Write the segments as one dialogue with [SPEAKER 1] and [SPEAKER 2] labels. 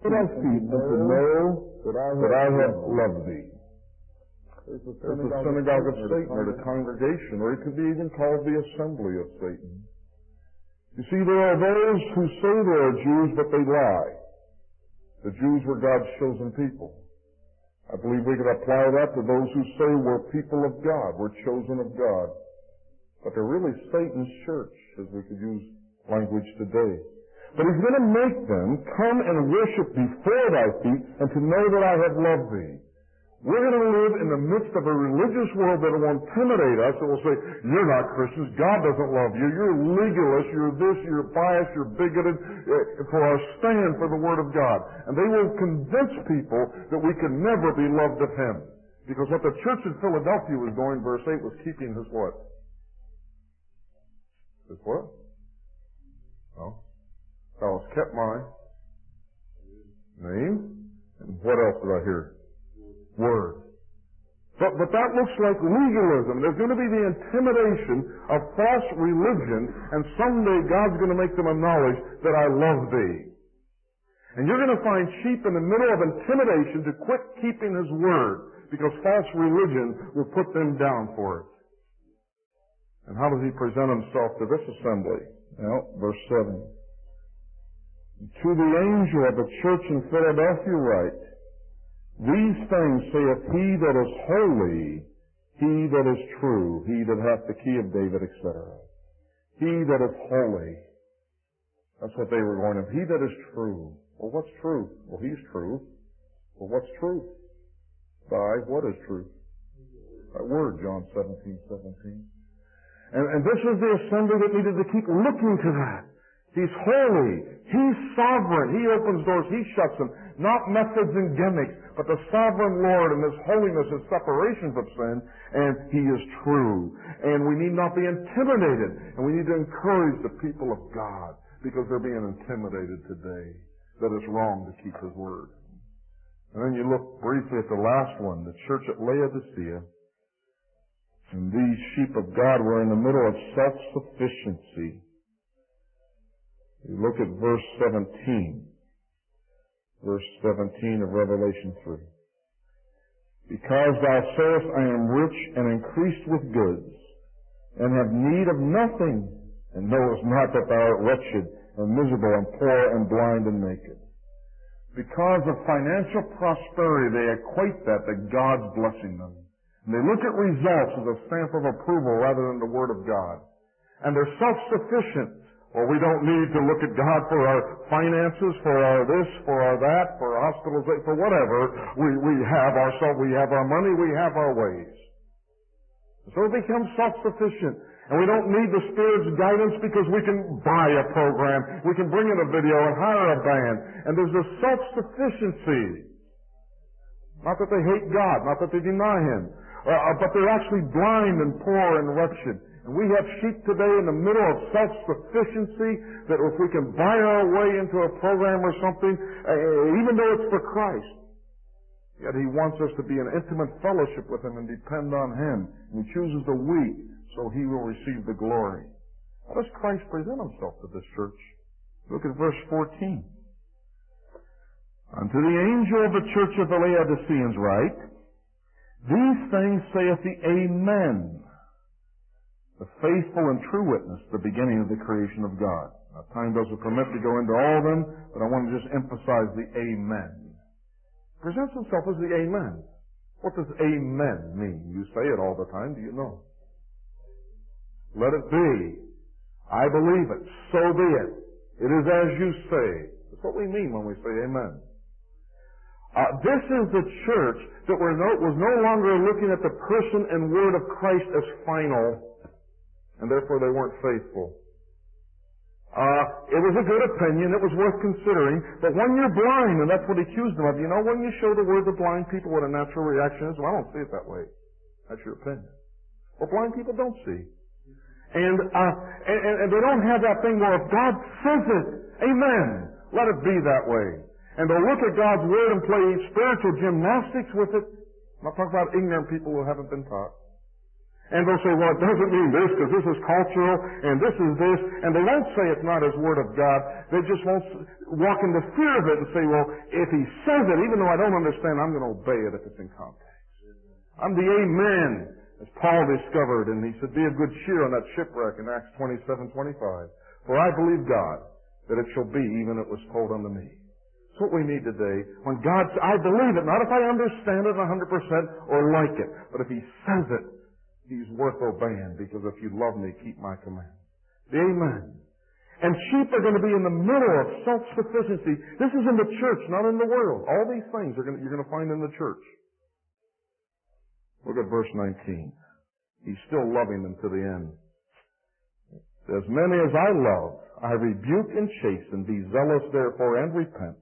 [SPEAKER 1] Put thy feet and to know that I have loved thee.
[SPEAKER 2] There's the
[SPEAKER 1] There's the synagogue of Satan, or the congregation, or it could be even called the assembly of Satan. You see, there are those who say they are Jews, but they lie. The Jews were God's chosen people. I believe we could apply that to those who say we're people of God, we're chosen of God. But they're really Satan's church, as we could use language today. But he's going to make them come and worship before thy feet and to know that I have loved thee. We're going to live in the midst of a religious world that will intimidate us, that will say, you're not Christians, God doesn't love you, you're legalist, you're this, you're biased, you're bigoted, for our stand for the Word of God. And they will convince people that we can never be loved of Him. Because what the church in Philadelphia was doing, verse 8, was keeping His what? His what? Oh. Thou hast kept my name. And what else did I hear? Word. But that looks like legalism. There's going to be the intimidation of false religion, and someday God's going to make them acknowledge that I love thee. And you're going to find sheep in the middle of intimidation to quit keeping His word, because false religion will put them down for it. And how does He present Himself to this assembly? Well, verse 7. To the angel of the church in Philadelphia write, these things saith he that is holy, he that is true, he that hath the key of David, etc. He that is holy. That's what they were going to. He that is true. Well, what's truth? Well, He's true. Well, what's truth? What is truth? That word, John 17:17. And this is the assembly that needed to keep looking to that. He's holy. He's sovereign. He opens doors. He shuts them. Not methods and gimmicks, but the sovereign Lord and His holiness and separation from sin, and He is true. And we need not be intimidated, and we need to encourage the people of God, because they're being intimidated today, that it's wrong to keep His word. And then you look briefly at the last one, the church at Laodicea, and these sheep of God were in the middle of self-sufficiency. You look at verse 17. Verse 17 of Revelation 3. Because thou sayest, I am rich and increased with goods, and have need of nothing, and knowest not that thou art wretched, and miserable, and poor, and blind, and naked. Because of financial prosperity, they equate that to God's blessing them. And they look at results as a stamp of approval rather than the Word of God. And they're self-sufficient. Well, we don't need to look at God for our finances, for our this, for our that, for our hospitalization, for whatever. We have ourselves, we have our money, we have our ways. So it becomes self-sufficient. And we don't need the Spirit's guidance because we can buy a program, we can bring in a video and hire a band. And there's this self-sufficiency. Not that they hate God, not that they deny Him, but they're actually blind and poor and wretched. And we have sheep today in the middle of self-sufficiency that if we can buy our way into a program or something, even though it's for Christ, yet He wants us to be in intimate fellowship with Him and depend on Him. And He chooses the weak so He will receive the glory. How does Christ present Himself to this church? Look at verse 14. Unto the angel of the church of the Laodiceans write, these things saith the Amen, the faithful and true witness, the beginning of the creation of God. Now, time doesn't permit to go into all of them, but I want to just emphasize the Amen. Presents Himself as the Amen. What does Amen mean? You say it all the time, do you know? Let it be. I believe it. So be it. It is as you say. That's what we mean when we say Amen. This is the church that was no longer looking at the person and word of Christ as final, and therefore they weren't faithful. It was a good opinion. It was worth considering. But when you're blind, and that's what He accused them of, you know, when you show the word to blind people what a natural reaction is, well, I don't see it that way. That's your opinion. Well, blind people don't see. And they don't have that thing where if God says it, amen, let it be that way. And they'll look at God's word and play spiritual gymnastics with it. I'm not talking about ignorant people who haven't been taught. And they'll say, well, it doesn't mean this because this is cultural and this is this. And they won't say it's not His Word of God. They just won't walk in the fear of it and say, well, if He says it, even though I don't understand, I'm going to obey it if it's in context. I'm the amen, as Paul discovered. And he said, be of good cheer on that shipwreck in Acts 27:25. For I believe God that it shall be even as it was told unto me. That's what we need today. When God says, I believe it, not if I understand it 100% or like it, but if He says it, He's worth obeying, because if you love me, keep my command. The amen. And sheep are going to be in the middle of self-sufficiency. This is in the church, not in the world. All these things you're going to find in the church. Look at verse 19. He's still loving them to the end. As many as I love, I rebuke and chasten. Be zealous therefore and repent.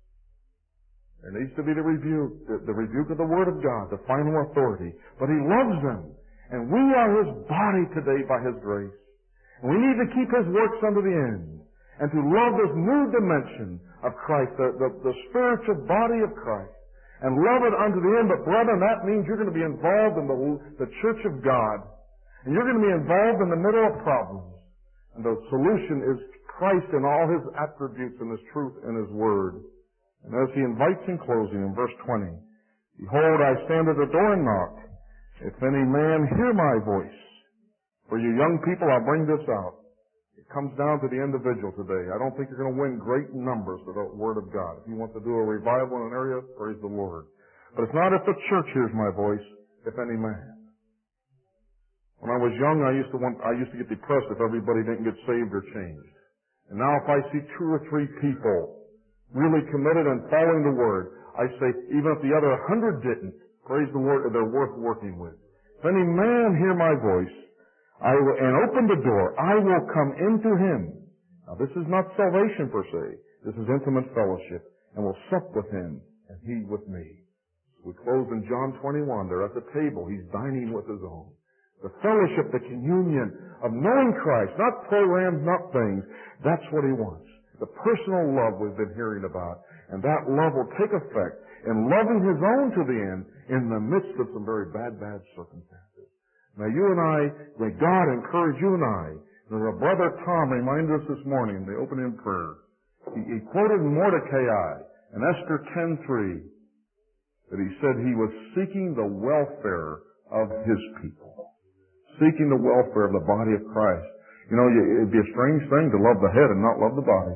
[SPEAKER 1] There needs to be the rebuke of the Word of God, the final authority. But He loves them. And we are His body today by His grace. And we need to keep His works unto the end. And to love this new dimension of Christ, the spiritual body of Christ. And love it unto the end. But brethren, that means you're going to be involved in the church of God. And you're going to be involved in the middle of problems. And the solution is Christ in all His attributes and His truth and His Word. And as He invites in closing in verse 20, Behold, I stand at the door and knock. If any man hear my voice. For you young people, I'll bring this out. It comes down to the individual today. I don't think you're going to win great numbers with the Word of God. If you want to do a revival in an area, praise the Lord. But it's not if the church hears my voice, if any man. When I was young, I used to get depressed if everybody didn't get saved or changed. And now if I see 2 or 3 people really committed and following the Word, I say, even if the other 100 didn't, praise the Lord, they're worth working with. If any man hear my voice, and open the door, I will come into him. Now this is not salvation per se. This is intimate fellowship, and will sup with him, and he with me. We close in John 21. They're at the table. He's dining with his own. The fellowship, the communion of knowing Christ, not programs, not things. That's what He wants. The personal love we've been hearing about. And that love will take effect in loving His own to the end in the midst of some very bad circumstances. May God encourage you and I. And our brother Tom reminded us this morning in the opening prayer. He quoted Mordecai in Esther 10:3 that he said he was seeking the welfare of his people. Seeking the welfare of the body of Christ. You know, it'd be a strange thing to love the head and not love the body.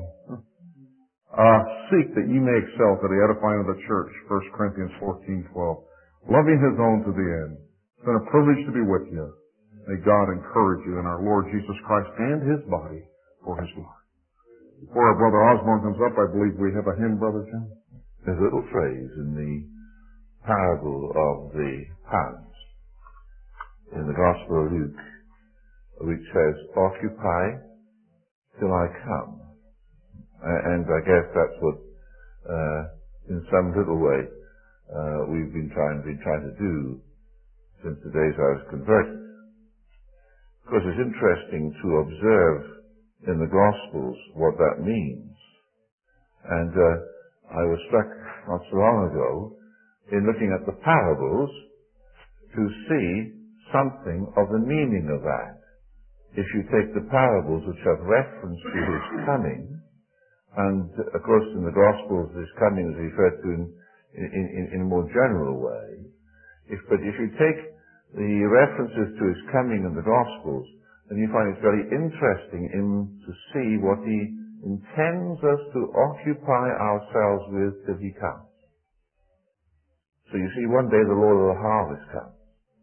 [SPEAKER 1] Seek that ye may excel to the edifying of the church, 1 Corinthians 14:12. Loving His own to the end. It's been a privilege to be with you. May God encourage you in our Lord Jesus Christ and His body for His glory. Before our brother Osborne comes up, I believe we have a hymn, Brother Jim.
[SPEAKER 3] There's a little phrase in the parable of the pounds in the Gospel of Luke, which says, occupy till I come. And I guess that's what, in some little way, we've been trying to do since the days I was converted. Of course, it's interesting to observe in the Gospels what that means. And I was struck not so long ago in looking at the parables to see something of the meaning of that. If you take the parables which have reference to His coming, and of course in the Gospels His coming is referred to in a more general way, but if you take the references to His coming in the Gospels, then you find it's very interesting to see what He intends us to occupy ourselves with till He comes. So you see, one day the Lord of the harvest comes.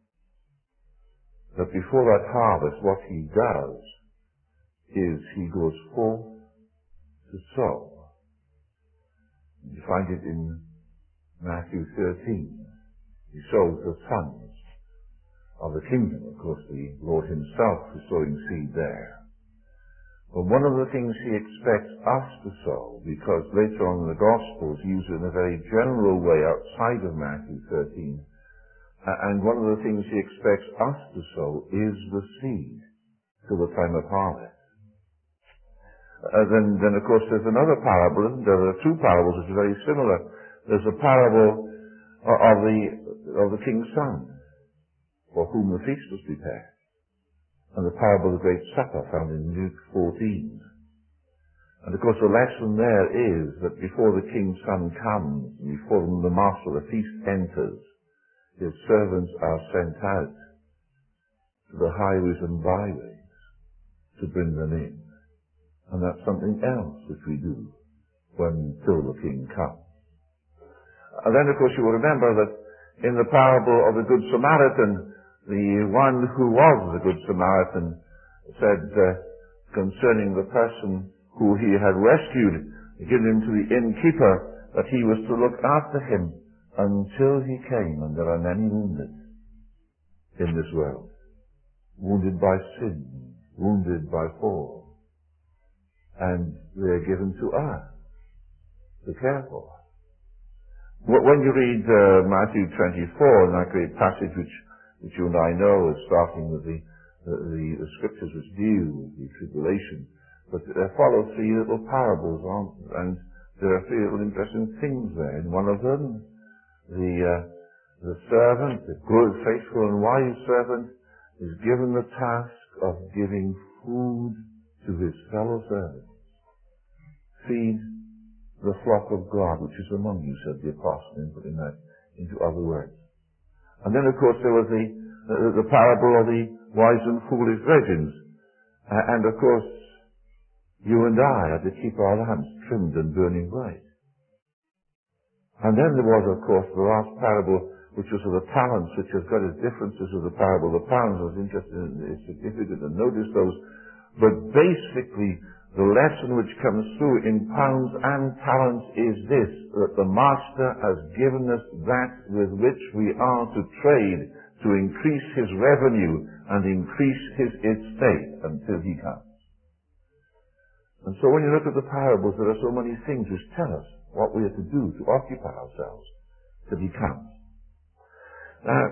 [SPEAKER 3] But before that harvest, what He does is He goes forth to sow. You find it in Matthew 13. He sows the sons of the kingdom. Of course, the Lord Himself is sowing seed there. But one of the things He expects us to sow, because later on in the Gospels He uses it in a very general way outside of Matthew 13, and one of the things He expects us to sow is the seed till the time of harvest. Then of course there's another parable, isn't there? There are 2 parables which are very similar. There's a parable of the king's son, for whom the feast was prepared. and the parable of the Great Supper found in Luke 14. And of course the lesson there is that before the king's son comes, before the master of the feast enters, his servants are sent out to the highways and byways to bring them in. And that's something else which we do till the king comes. And then of course you will remember that in the parable of the Good Samaritan, the one who was the Good Samaritan said concerning the person who he had rescued, given him to the innkeeper, that he was to look after him until he came. And there are many wounded in this world. Wounded by sin, wounded by fall. And they are given to us to care for. When you read Matthew 24, in that great passage which you and I know is starting with the scriptures which deal with the tribulation, but there follow three little parables, and there are three little interesting things there. In one of them, the servant, the good, faithful and wise servant, is given the task of giving food to his fellow servants. Feed the flock of God which is among you, said the apostle, in putting that into other words. And then of course there was the parable of the wise and foolish virgins. And of course you and I had to keep our lamps trimmed and burning bright. And then there was of course the last parable, which was of the talents, which has got its differences of the parable. The talents was interesting and significant, and notice those. But basically the lesson which comes through in pounds and talents is this, that the Master has given us that with which we are to trade to increase his revenue and increase his estate until he comes. And so when you look at the parables, there are so many things which tell us what we are to do to occupy ourselves till he comes. Now,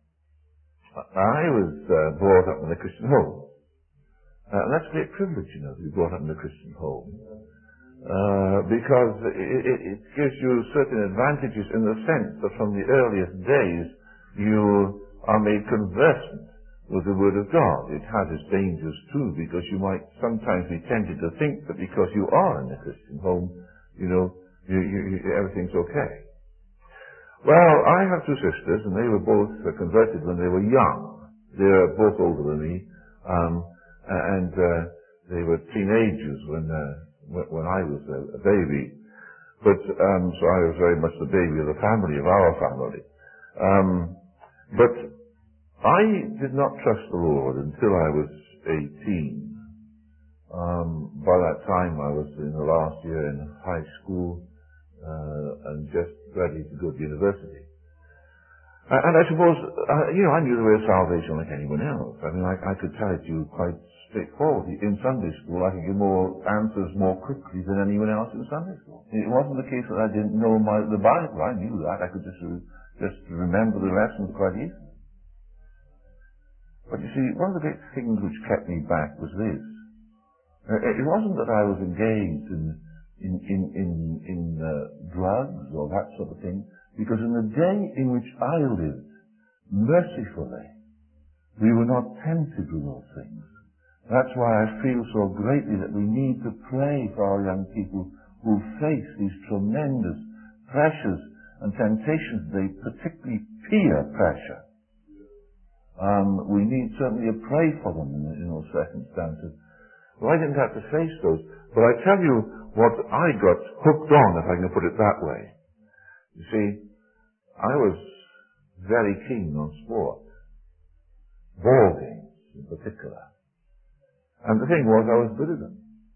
[SPEAKER 3] I was brought up in a Christian home. And that's a great privilege, you know, to be brought up in a Christian home. Because it gives you certain advantages in the sense that from the earliest days you are made conversant with the Word of God. It has its dangers too, because you might sometimes be tempted to think that because you are in a Christian home, you know, everything's okay. Well, I have two sisters, and they were both converted when they were young. They are both older than me. And they were teenagers when I was a baby. But so I was very much the baby of the family, of our family. But I did not trust the Lord until I was 18. By that time I was in the last year in high school and just ready to go to university. And I suppose, you know, I knew the way of salvation like anyone else. I mean, I could tell it to you quite straightforwardly. In Sunday school, I could give more answers more quickly than anyone else in Sunday school. It wasn't the case that I didn't know the Bible. I knew that. I could just remember the lessons quite easily. But you see, one of the great things which kept me back was this. It wasn't that I was engaged in drugs or that sort of thing. Because in the day in which I lived, mercifully, we were not tempted with those things. That's why I feel so greatly that we need to pray for our young people who face these tremendous pressures and temptations, particularly peer pressure. We need certainly to pray for them in those circumstances. Well, I didn't have to face those, but I tell you what I got hooked on, if I can put it that way. You see, I was very keen on sport. Ball games, in particular. And the thing was, I was good at them.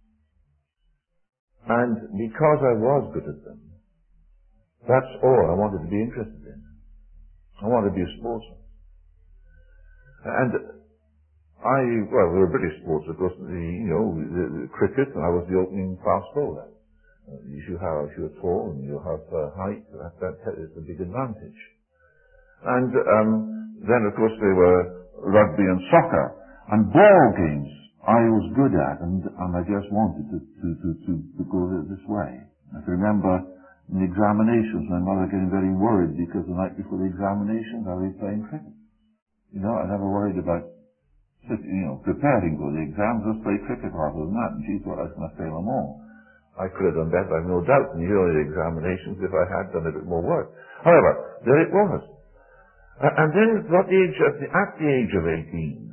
[SPEAKER 3] And because I was good at them, that's all I wanted to be interested in. I wanted to be a sportsman. And we were British sports, of course, the cricket, and I was the opening fast bowler. If you're tall and you have height, that is a big advantage. And then, of course, there were rugby and soccer. And ball games I was good at, and I just wanted to go this way. I can remember in the examinations, my mother getting very worried because the night before the examinations I was playing cricket. You know, I never worried about preparing for the exams, just play cricket rather than that, and she thought I was going to fail them all. I could have done better, I've no doubt, in the earlier examinations if I had done a bit more work. However, there it was. And then at the age of 18,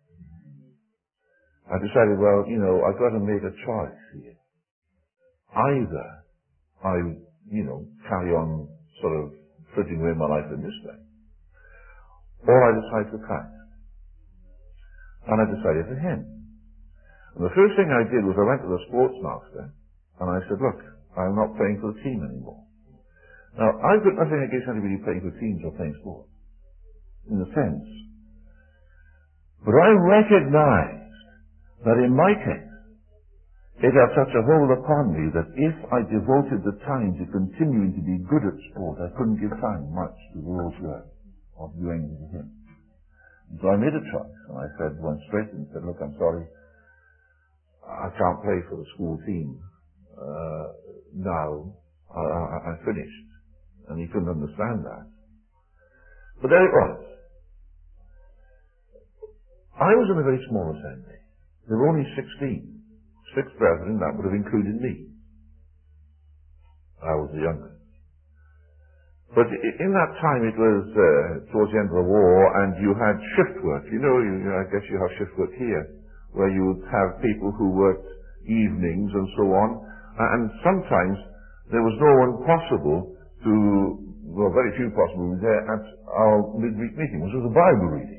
[SPEAKER 3] I decided, well, I've got to make a choice here. Either I, carry on sort of frittering away my life in this way, or I decide for Christ. And I decided for him. And the first thing I did was I went to the sports master, and I said, look, I'm not playing for the team anymore. Now, I've got nothing against anybody playing for teams or playing sports, in a sense. But I recognized that in my case, it had such a hold upon me that if I devoted the time to continuing to be good at sport, I couldn't give time much to the Lord's work of doing with him. And so I made a choice, and I went straight and said, look, I'm sorry, I can't play for the school team now. I'm finished. And he couldn't understand that. But there it was. I was in a very small assembly. There were only 16. 6 brethren, that would have included me. I was the youngest. But in that time, it was towards the end of the war, and you had shift work. I guess you have shift work here, where you would have people who worked evenings and so on. And sometimes there was no one possible very few possible there at our midweek meeting, which was a Bible reading.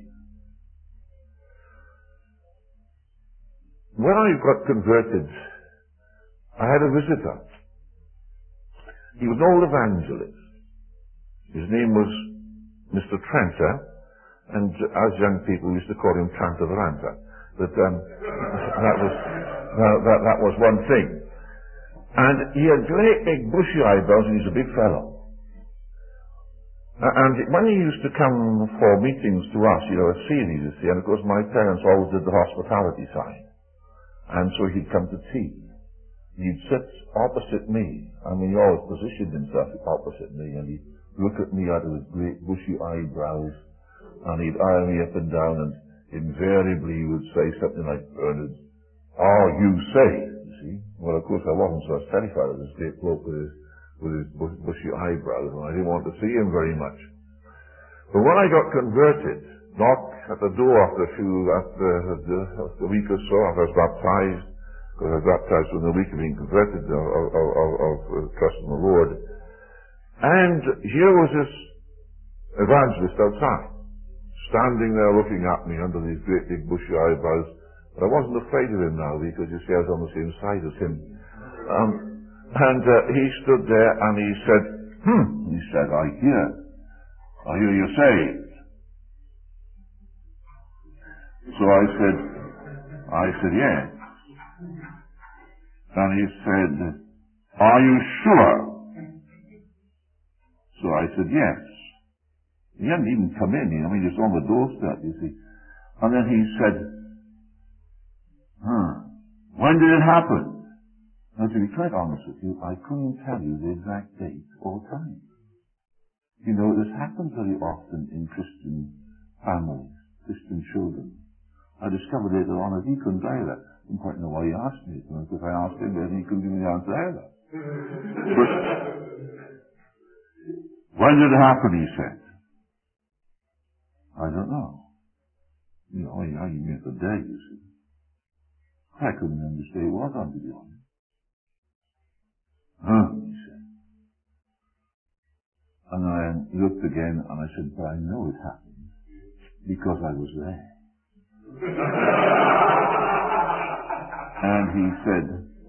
[SPEAKER 3] When I got converted, I had a visitor. He was an old evangelist. His name was Mr. Tranter, and as young people we used to call him Tranter the Ranter. But that was one thing. And he had great big bushy eyebrows, and he's a big fellow. And when he used to come for meetings to us, a series, and of course my parents always did the hospitality side. And so he'd come to tea. He'd sit opposite me. He always positioned himself opposite me, and he'd look at me out of his great bushy eyebrows, and he'd eye me up and down, and invariably he would say something like, Bernard, you say, you see. Well, of course I wasn't, so I was terrified of this great bloke with his bushy eyebrows, and I didn't want to see him very much. But when I got converted, knock at the door after a week or so, after I was baptized, because I was baptized within a week of being converted, of trusting the Lord. And here was this evangelist outside, standing there looking at me under these great big bushy eyebrows. But I wasn't afraid of him now, because you see I was on the same side as him. And he stood there and he said, he said, I hear you saved. So I said, yes. And he said, are you sure? So I said, yes. He hadn't even come in, just on the doorstep, you see. And then he said, when did it happen? Now, to be quite honest with you, I couldn't tell you the exact date or time. This happens very often in Christian families, Christian children. I discovered later on that he couldn't either. I didn't quite know why he asked me, because if I asked him, then he couldn't give me the answer either. But when did it happen, he said? I don't know. I meant the day, you see. I couldn't remember which day it was on, to be honest. He said. And I looked again, and I said, but I know it happened, because I was there. And he said,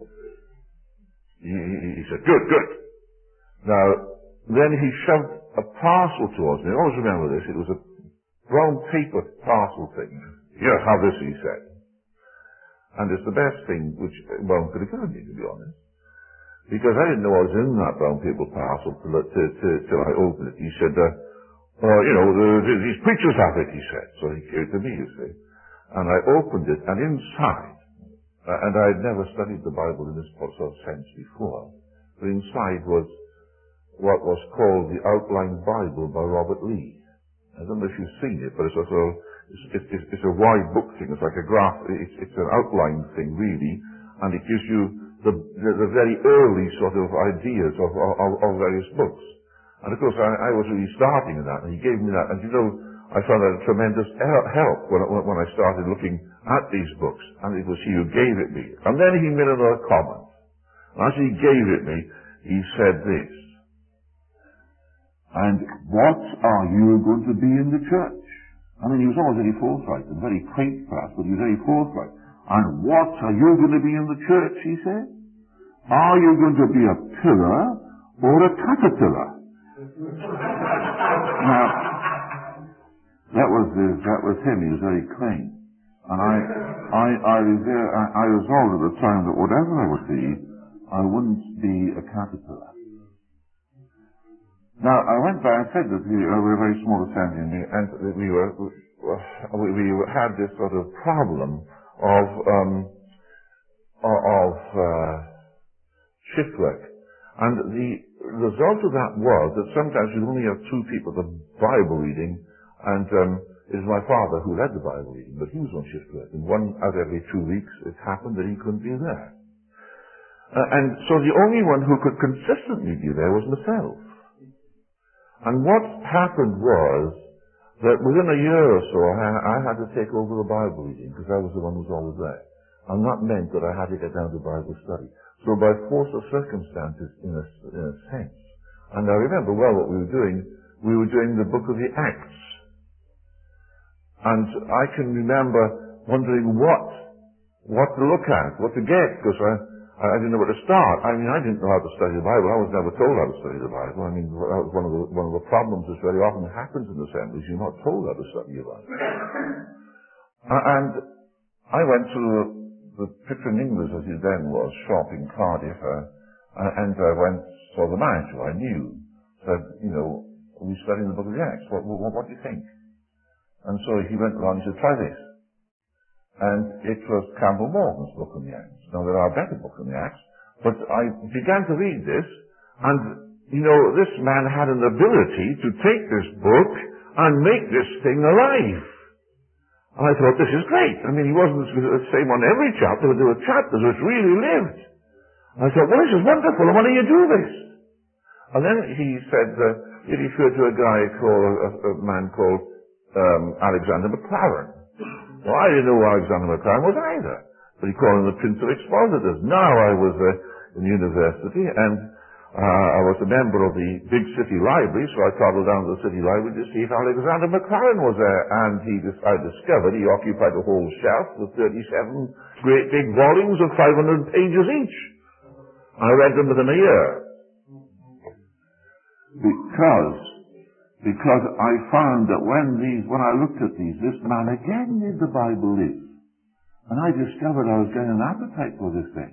[SPEAKER 3] good. Now, then he shoved a parcel towards me. I always remember this. It was a brown paper parcel thing. Here, have this, he said. And it's the best thing which one could have given me, to be honest. Because I didn't know I was in that brown paper parcel till I opened it. He said, these preachers have it, he said. So he gave it to me, you see. And I opened it, and inside, and I had never studied the Bible in this sort of sense before, but inside was what was called the Outline Bible by Robert Lee. I don't know if you've seen it, but it's also It's a wide book thing. It's like a graph. It's an outline thing, really, and it gives you the very early sort of ideas of various books. And of course, I was really starting in that, and he gave me that. And you know, I found that a tremendous help when I started looking at these books, and it was he who gave it me. And then he made another comment. And as he gave it me, he said this: "And what are you going to be in the church?" I mean, he was always very forthright and very quaint perhaps, but he was very forthright. "And what are you going to be in the church?" he said. "Are you going to be a pillar or a caterpillar?" Now, that was him. He was very quaint. And I resolved at the time that whatever I would be, I wouldn't be a caterpillar. Now, I went back and said that we were a very small assembly, and we had this sort of problem of shift work. And the result of that was that sometimes we only have two people, the Bible reading, and it was my father who led the Bible reading, but he was on shift work. And one out of every 2 weeks, it happened that he couldn't be there. And so the only one who could consistently be there was myself. And what happened was that within a year or so, I had to take over the Bible reading because I was the one who was always there. And that meant that I had to get down to Bible study. So by force of circumstances, in a sense. And I remember well what we were doing. We were doing the book of the Acts. And I can remember wondering what to look at, what to get, because I didn't know where to start. I mean, I didn't know how to study the Bible. I was never told how to study the Bible. I mean, that was one of the problems that very often happens in assemblies. You're not told how to study your Bible. And I went to the Pickering English, as it then was, shop in Cardiff, and I went, saw the manager I knew, said, you know, are we studying the book of the Acts? What do you think? And so he went along and said, try this. And it was Campbell Morgan's book of the Acts. Now, there are better books in the Acts, but I began to read this, and, you know, this man had an ability to take this book and make this thing alive. And I thought, this is great. I mean, he wasn't the same on every chapter, but there were chapters which really lived. And I thought, well, this is wonderful, and why don't you do this? And then he said, he referred to a man called Alexander MacLaren. Well, I didn't know who Alexander MacLaren was either. But he called him the Prince of Expositors. Now I was in university, and I was a member of the big city library, so I traveled down to the city library to see if Alexander MacLaren was there. And I discovered he occupied a whole shelf with 37 great big volumes of 500 pages each. I read them within a year. Because I found that when I looked at these, this man again made the Bible live. And I discovered I was getting an appetite for this thing.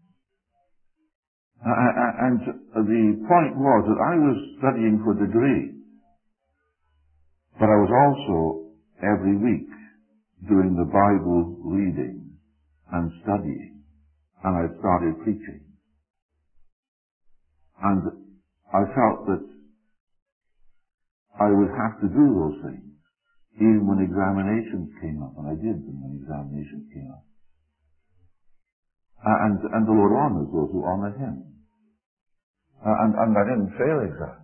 [SPEAKER 3] And the point was that I was studying for a degree, but I was also every week doing the Bible reading and studying, and I started preaching. And I felt that I would have to do those things, even when examinations came up, and I did them when examinations came up. And the Lord honors those who honor Him. And I didn't fail exams.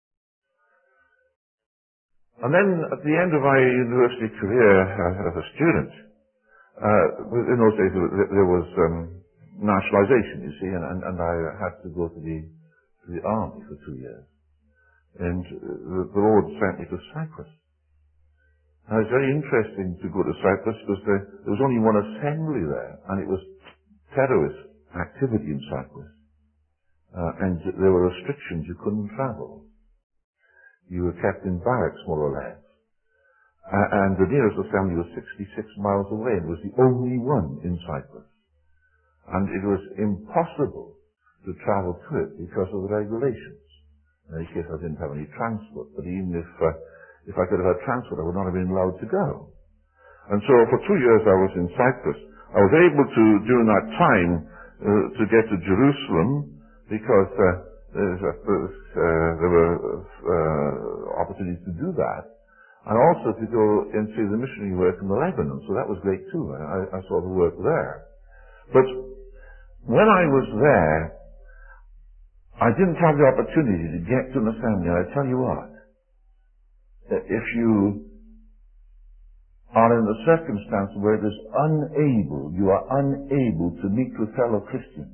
[SPEAKER 3] And then at the end of my university career as a student, in those days there was nationalization, you see, and I had to go to the army for 2 years. And the Lord sent me to Cyprus. And it's very interesting to go to Cyprus because there was only one assembly there, and it was terrorist activity in Cyprus. And there were restrictions. You couldn't travel. You were kept in barracks, more or less. And the nearest assembly was 66 miles away, and it was the only one in Cyprus. And it was impossible to travel to it because of the regulations. In any case, I didn't have any transport, but even if I could have had transport, I would not have been allowed to go. And so for 2 years I was in Cyprus. I was able to, during that time, to get to Jerusalem because there were opportunities to do that. and also to go and see the missionary work in Lebanon. So that was great too. I saw the work there. But when I was there, I didn't have the opportunity to get to an assembly. And I tell you what, if you are in a circumstance where you are unable to meet with fellow Christians,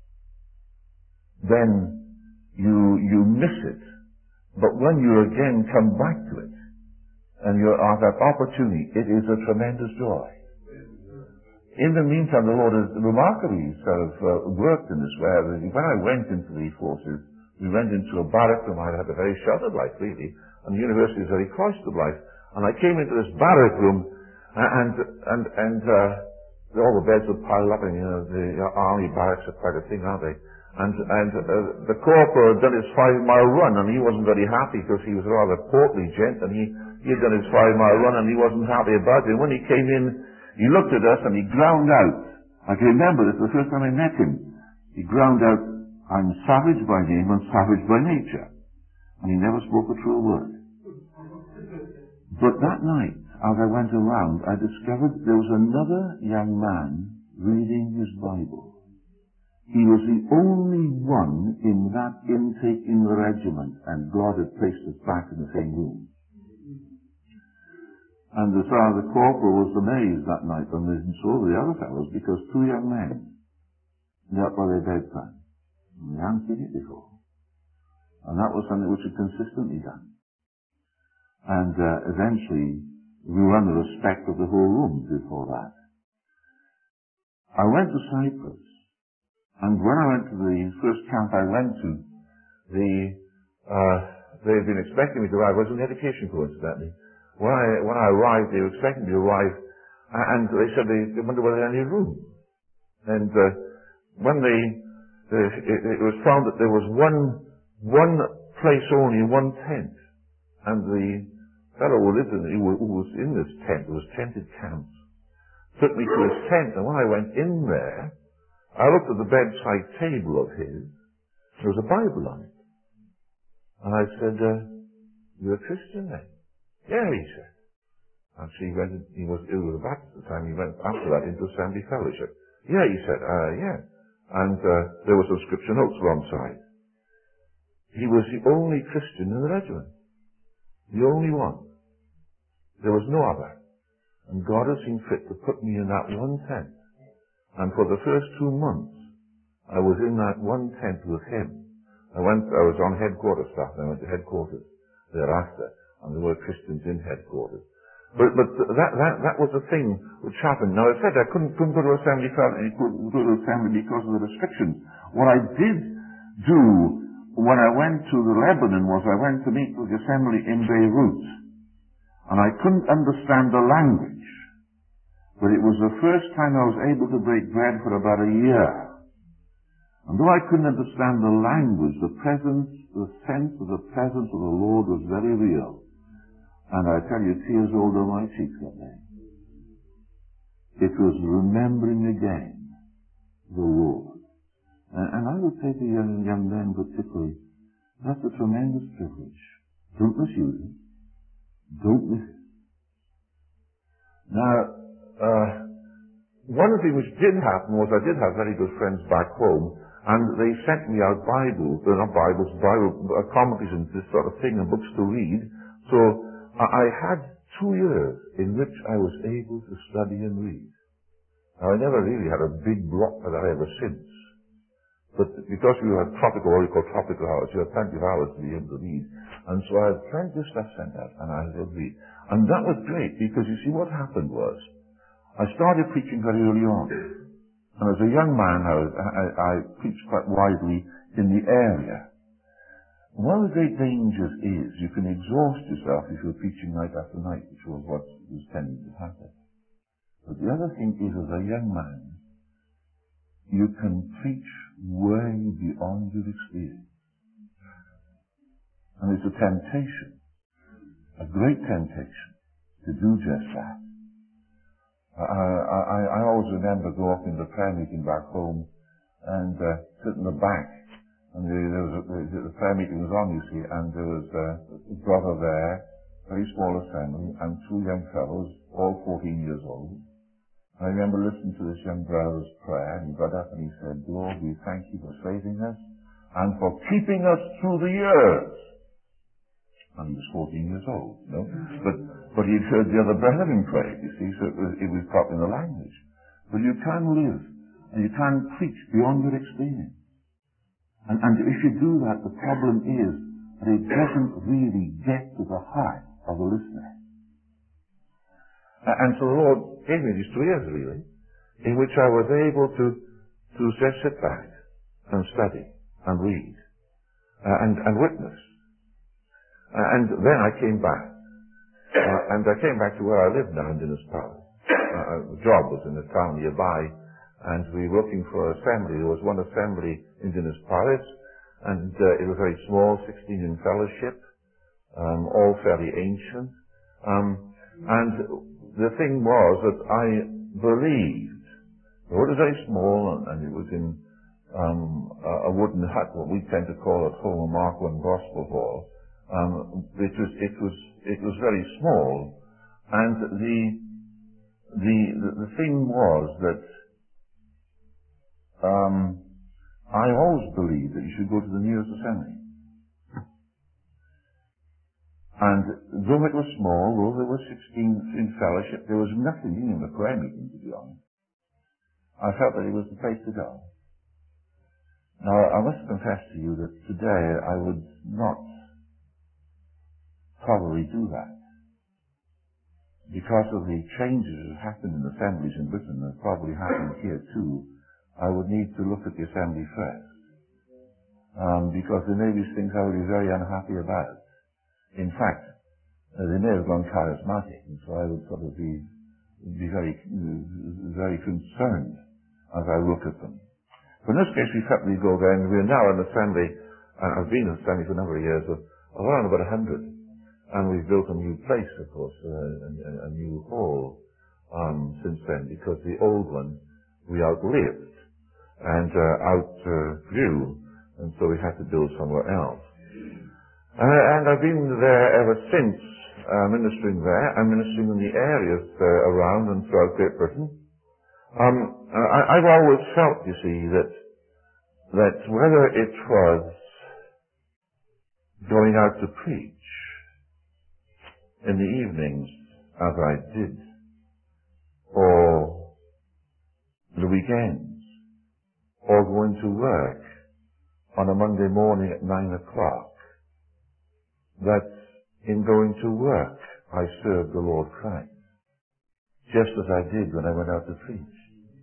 [SPEAKER 3] then you miss it. But when you again come back to it, and you have that opportunity, it is a tremendous joy. In the meantime, the Lord has remarkably worked in this way. When I went into the forces, we went into a barrack room. I had a very sheltered life, really, and the university is a very cloistered life. And I came into this barrack room, and all the beds were piled up, and the army barracks are quite a thing, aren't they? And the corporal had done his 5-mile run, and he wasn't very happy because he was a rather portly gent, and he had done his 5-mile run, and he wasn't happy about it. And when he came in, he looked at us and he ground out. I can remember this the first time I met him. He ground out, "I'm savage by name and savage by nature." And he never spoke a true word. But that night, as I went around, I discovered there was another young man reading his Bible. He was the only one in that intake in the regiment, and God had placed us back in the same room. And the corporal was amazed that night, and so were the other fellows, because 2 young men knelt by their bedside. And they hadn't seen it before. And that was something which had consistently done. And eventually, we won the respect of the whole room before that. I went to Cyprus, and when I went to the first camp I went to, they had been expecting me to arrive. I was in education, coincidentally. When I arrived, they were expecting me to arrive, and they said they wondered whether there was any room. And when it was found that there was one place only, one tent, and the fellow who was in this tent, there was tented camps, took me to his tent, and when I went in there, I looked at the bedside table of his. There was a Bible on it, and I said, "You're a Christian then?" "Yeah," he said. And he was a Baptist at the time. He went after that into Assembly Fellowship. "Yeah," he said, "yeah." And there were some scripture notes alongside. He was the only Christian in the regiment. The only one. There was no other. And God has seen fit to put me in that one tent. And for the first 2 months, I was in that one tent with him. I was on headquarters staff, and I went to headquarters thereafter. And there were Christians in headquarters. But that was the thing which happened. Now I said I couldn't go to assembly because of the restrictions. What I did do when I went to Lebanon was I went to meet with the assembly in Beirut. And I couldn't understand the language. But it was the first time I was able to break bread for about a year. And though I couldn't understand the language, the sense of the presence of the Lord was very real. And I tell you, tears rolled down my cheeks that day. It was remembering again the Lord. And I would say to young men particularly, that's a tremendous privilege. Don't misuse it. Don't miss it. Now, one of the things which did happen was I did have very good friends back home, and they sent me out Bible commentaries and this sort of thing, and books to read. So I had 2 years in which I was able to study and read. Now, I never really had a big block for that ever since. But because we had what we call tropical hours, you had plenty of hours to be able to read. And so I had plenty of stuff sent out, and I would read. And that was great, because you see what happened was, I started preaching very early on. And as a young man, I preached quite widely in the area. One of the great dangers is you can exhaust yourself if you're preaching night after night, which was what was tending to happen. But the other thing is, as a young man, you can preach way beyond your experience. And it's a temptation, a great temptation, to do just that. I always remember going up in the prayer meeting back home and sit in the back. And the prayer meeting was on, you see, and there was a brother there, very small assembly, and two young fellows, all 14 years old. I remember listening to this young brother's prayer, and he got up and he said, Lord, we thank you for saving us and for keeping us through the years. And he was 14 years old, you know. But he'd heard the other brethren pray, you see, so it was proper in the language. But you can live, and you can preach beyond your experience. And if you do that, the problem is that it doesn't really get to the heart of the listener. And so the Lord gave me these 2 years, really, in which I was able to just sit back and study and read and witness. And then I came back. And I came back to where I live now in Dinas Palace. The job was in a town nearby, and we were looking for an assembly. There was one assembly in Dinas Palace, and it was very small, 16 in fellowship, all fairly ancient. And the thing was that I believed, though it was very small, and it was in a wooden hut, what we tend to call at home a Mark I Gospel Hall. It was very small, and the thing was that I always believed that you should go to the nearest assembly. And though it was small, though there were 16 in fellowship, there was nothing in the prayer meeting, to be honest. I felt that it was the place to go. Now, I must confess to you that today I would not probably do that. Because of the changes that happened in assemblies in Britain, and probably happened here too, I would need to look at the assembly first. Because there may be things I would be very unhappy about. In fact, they may have gone charismatic, and so I would sort of be very, very concerned as I look at them. But in this case, we felt we'd go there, and we're now an assembly, I've been in an assembly for a number of years, of around about 100. And we've built a new place, of course, a new hall, since then, because the old one we outlived and outgrew, and so we had to build somewhere else. And I've been there ever since, ministering there and ministering in the areas around and throughout Great Britain. I've always felt, you see, that whether it was going out to preach in the evenings, as I did, or the weekends, or going to work on a Monday morning at 9 o'clock, that in going to work I served the Lord Christ, just as I did when I went out to preach.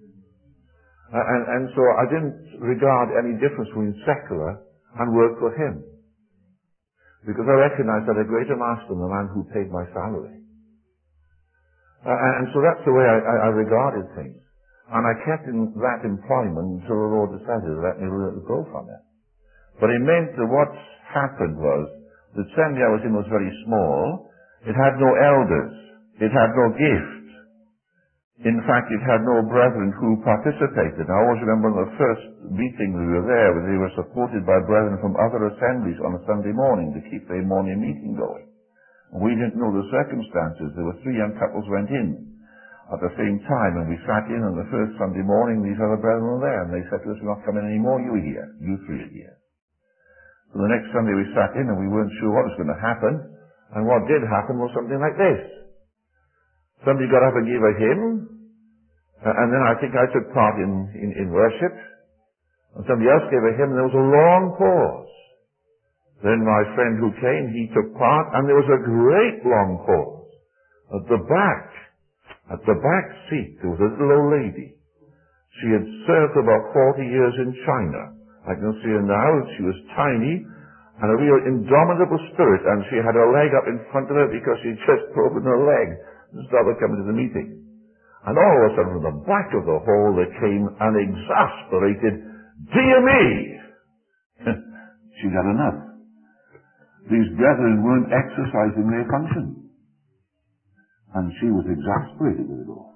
[SPEAKER 3] And so I didn't regard any difference between secular and work for Him, because I recognized that a greater master than the man who paid my salary. And so that's the way I regarded things. And I kept in that employment until the Lord decided to let me go from it. But it meant that what happened was, the assembly I was in was very small. It had no elders. It had no gift. In fact, it had no brethren who participated. I always remember the first meeting we were there, they were supported by brethren from other assemblies on a Sunday morning to keep their morning meeting going. We didn't know the circumstances. There were 3 young couples went in at the same time, and we sat in on the first Sunday morning. These other brethren were there, and they said to us, "We're not coming anymore. You are here. You 3 are here." So the next Sunday we sat in, and we weren't sure what was going to happen. And what did happen was something like this. Somebody got up and gave a hymn, and then I think I took part in worship. And somebody else gave a hymn, and there was a long pause. Then my friend who came, he took part, and there was a great long pause. At the back seat, there was a little old lady. She had served about 40 years in China. I can see her now. She was tiny and a real indomitable spirit, and she had her leg up in front of her because she'd just broken her leg and started coming to the meeting. And all of a sudden, from the back of the hall, there came an exasperated, "Dear me!" She got enough. These brethren weren't exercising their function. And she was exasperated with it all.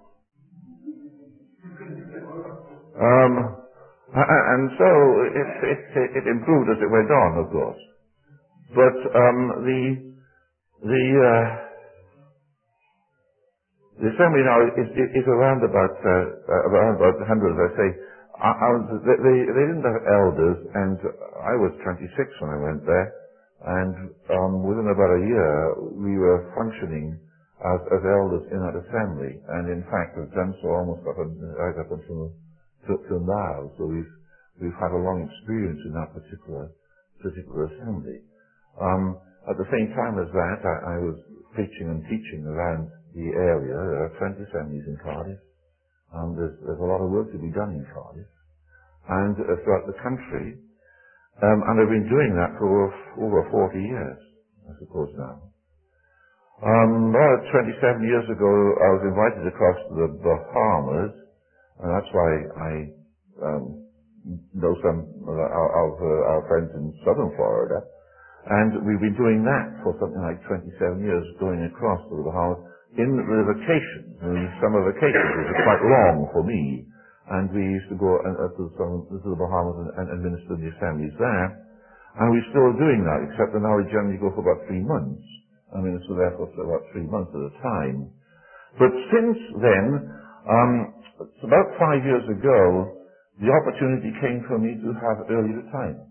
[SPEAKER 3] And so it improved as it went on, of course. But The assembly now is around about 100, as I say. They didn't have elders, and I was 26 when I went there, and within about a year we were functioning as elders in that assembly, and in fact have done so almost right up until now. So we've had a long experience in that particular assembly. At the same time as that, I was preaching and teaching around the area. There are 20 assemblies in Cardiff. There's a lot of work to be done in Cardiff and throughout the country. And I've been doing that for over 40 years, I suppose now. About 27 years ago, I was invited across to the Bahamas, and that's why I know some of our friends in southern Florida. And we've been doing that for something like 27 years, going across to the Bahamas in the vacations. And summer vacations, which are quite long for me. And we used to go to the Bahamas and minister in the assemblies there. And we're still doing that, except that now we generally go for about 3 months. I minister there for about 3 months at a time. But since then, about 5 years ago, the opportunity came for me to have early retirement.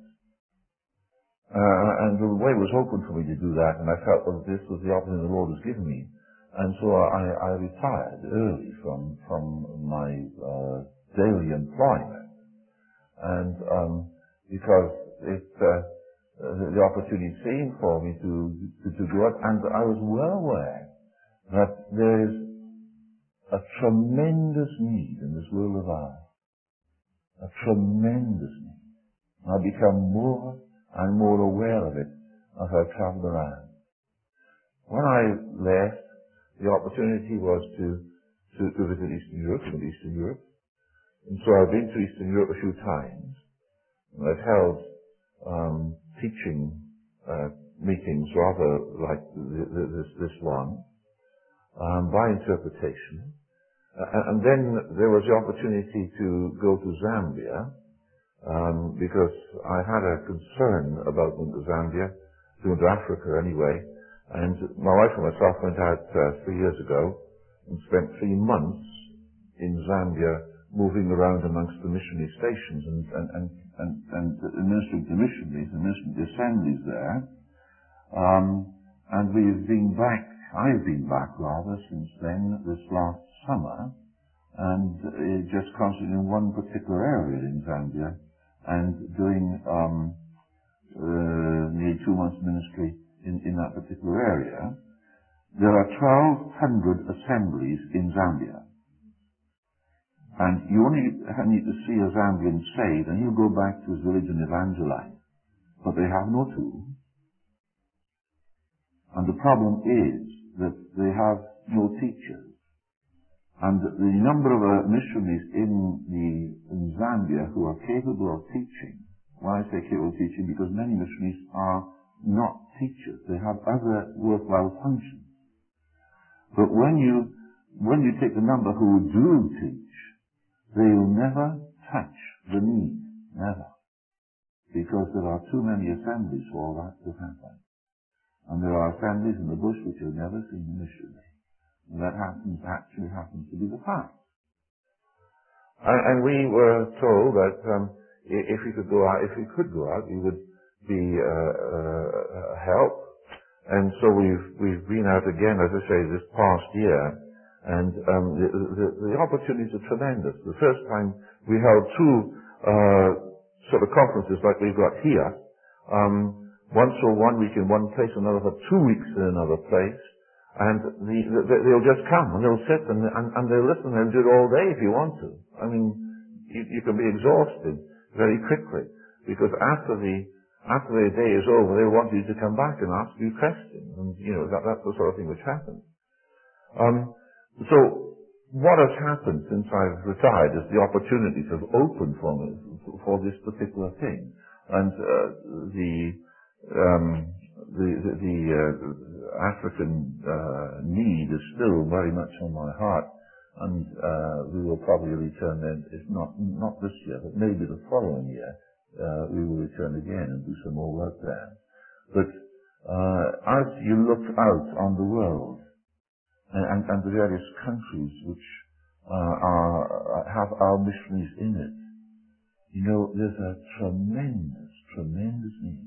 [SPEAKER 3] And the way was open for me to do that, and I felt that this was the opportunity the Lord was giving me. And so I retired early from my daily employment. And because the opportunity came for me to do it, and I was well aware that there is a tremendous need in this world of ours. A tremendous need. I become more and more aware of it as I've traveled around. When I left, the opportunity was to visit Eastern Europe, and so I've been to Eastern Europe a few times, and I've held teaching meetings rather like this one, by interpretation, and then there was the opportunity to go to Zambia, because I had a concern about going to Zambia, going to Africa anyway, and my wife and myself went out 3 years ago and spent 3 months in Zambia, moving around amongst the missionary stations and administering to missionaries and administering to assemblies there. And we've been back, I've been back rather, since then, this last summer, and just concentrating in one particular area in Zambia, and doing nearly 2 months ministry in that particular area. There are 1,200 assemblies in Zambia. And you only need to see a Zambian saved, and he'll go back to his village and evangelize. But they have no tools. And the problem is that they have no teachers. And the number of missionaries in Zambia who are capable of teaching, when I say capable of teaching, because many missionaries are not teachers. They have other worthwhile functions. But when you take the number who do teach, they'll never touch the need. Never. Because there are too many assemblies for that to happen. And there are assemblies in the bush which have never seen a missionary. That actually happens to be the fact. And we were told that if we could go out, we would be help. And so we've been out again, as I say, this past year, and the opportunities are tremendous. The first time we held 2 sort of conferences like we've got here, once for 1 week in one place, another for 2 weeks in another place. And they'll just come and they'll sit and they'll listen and do it all day if you want to. I mean, you can be exhausted very quickly, because after the day is over, they want you to come back and ask you questions, and that's the sort of thing which happens. So what has happened since I've retired is the opportunities have opened for me for this particular thing, and the African need is still very much on my heart, and we will probably return then, if not this year, but maybe the following year, we will return again and do some more work there. But as you look out on the world and the various countries which have our missionaries in it, you know, there's a tremendous need.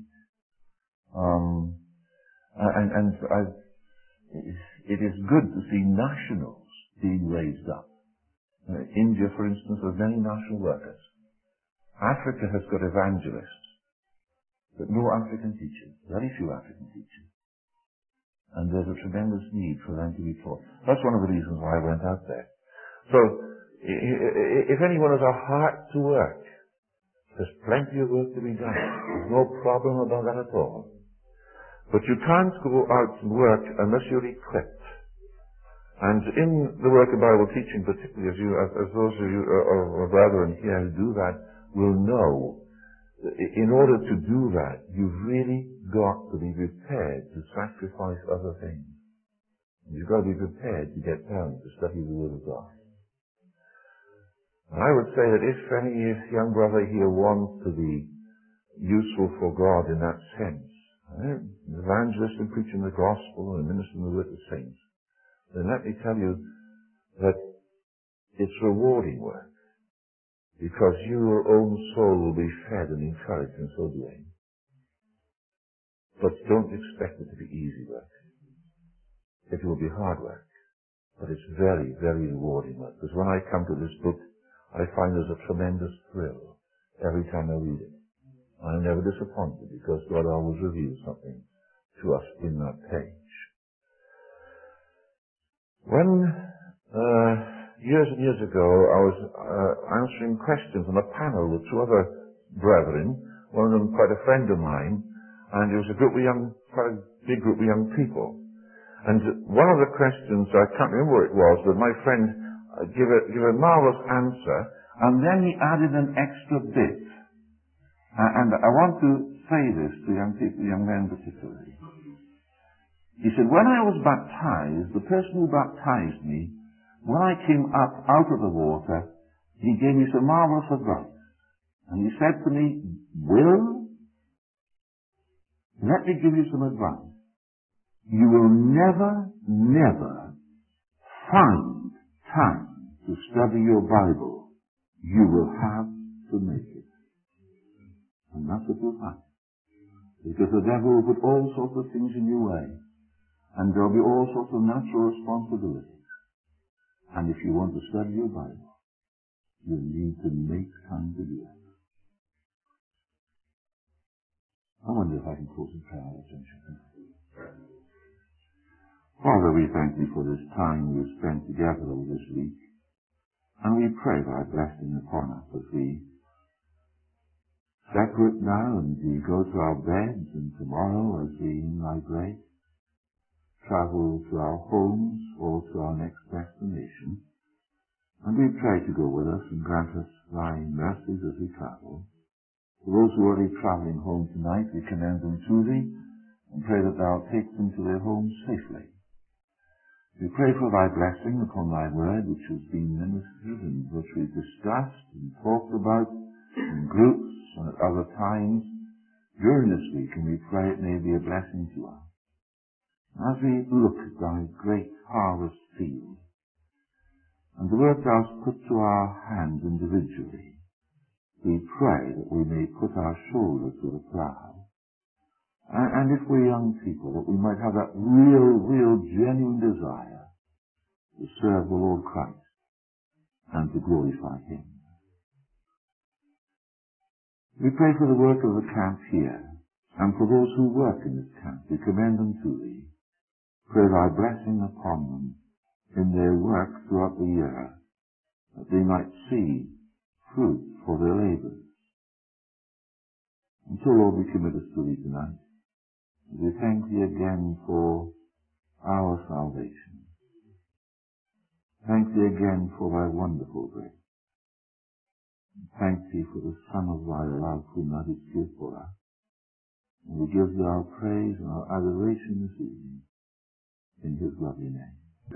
[SPEAKER 3] It is good to see nationals being raised up. India, for instance, has many national workers. Africa has got evangelists, but no African teachers, very few African teachers. And there's a tremendous need for them to be taught. That's one of the reasons why I went out there. So, if anyone has a heart to work, there's plenty of work to be done. There's no problem about that at all. But you can't go out and work unless you're equipped. And in the work of Bible teaching, particularly as those of you, or brethren here who do that, will know, in order to do that, you've really got to be prepared to sacrifice other things. You've got to be prepared to get down to study the Word of God. And I would say that if any young brother here wants to be useful for God in that sense, an evangelist in preaching the gospel and ministering the word to saints, then let me tell you that it's rewarding work, because your own soul will be fed and encouraged in so doing. But don't expect it to be easy work. It will be hard work, but it's very, very rewarding work. Because when I come to this book, I find there's a tremendous thrill every time I read it. I'm never disappointed, because God always reveals something to us in that page. When years and years ago I was answering questions on a panel with two other brethren, one of them quite a friend of mine, and it was a group of quite a big group of young people. And one of the questions, I can't remember what it was, but my friend gave a marvelous answer, and then he added an extra bit. And I want to say this to young people, young men particularly. He said, when I was baptized, the person who baptized me, when I came up out of the water, he gave me some marvelous advice. And he said to me, Will, let me give you some advice. You will never find time to study your Bible. You will have to make it. And that's what you'll find. Because the devil will put all sorts of things in your way. And there'll be all sorts of natural responsibilities. And if you want to study your Bible, you need to make time to do it. I wonder if I can close in prayer. Father, we thank you for this time we've spent together over this week. And we pray thy blessing upon us as we separate now and we go to our beds, and tomorrow as we, in thy grace, travel to our homes or to our next destination. And we pray to go with us and grant us thy mercies as we travel. For those who are already travelling home tonight, we commend them to thee and pray that thou take them to their homes safely. We pray for thy blessing upon thy word, which has been ministered and which we've discussed and talked about in groups and at other times during this week, and we pray it may be a blessing to us. As we look at thy great harvest field and the work thou hast put to our hands individually, we pray that we may put our shoulders to the plough. And if we're young people, that we might have that real, genuine desire to serve the Lord Christ and to glorify Him. We pray for the work of the camp here, and for those who work in this camp. We commend them to thee. Pray thy blessing upon them in their work throughout the year, that they might see fruit for their labors. And so, Lord, we commit us to thee tonight. We thank thee again for our salvation. Thank thee again for thy wonderful grace. Thank thee for the Son of thy love whom thou didst give for us. And we give thee our praise and our adoration this evening in his lovely name.